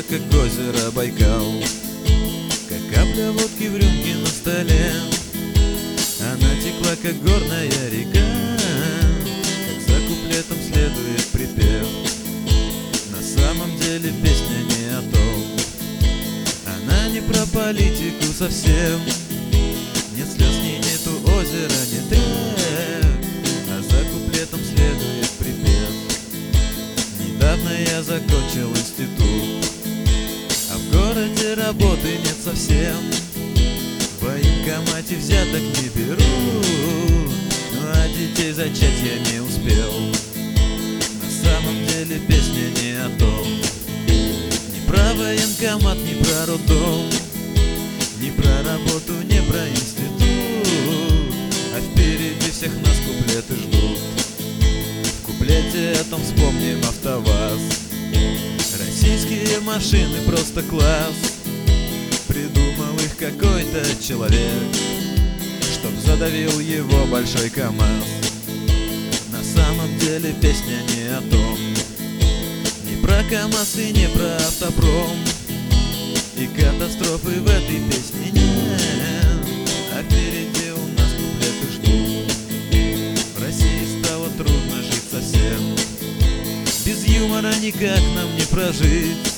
как озеро Байкал, как капля водки в рюмке на столе. Она текла, как горная река, как за куплетом следует припев. На самом деле песня не о том, она не про политику совсем. Нет слез, ни нету озера, нет рек, а за куплетом следует припев. Недавно я закончил институт, а в городе работы нет совсем. В военкомате взяток не берут, ну а детей зачать я не успел. На самом деле песня не о том, не про военкомат, не про роддом, не про работу, не про институт, а впереди всех нас куплеты ждут. В куплете этом вспомним АвтоВАЗ, российские машины просто класс. Придумал их какой-то человек, чтоб задавил его большой КамАЗ. На самом деле песня не о том, не про КамАЗ и не про автопром, и катастрофы в этой песне нет, а впереди у нас куплеты ждут. В России стало трудно жить совсем, без юмора никак нам не прожить.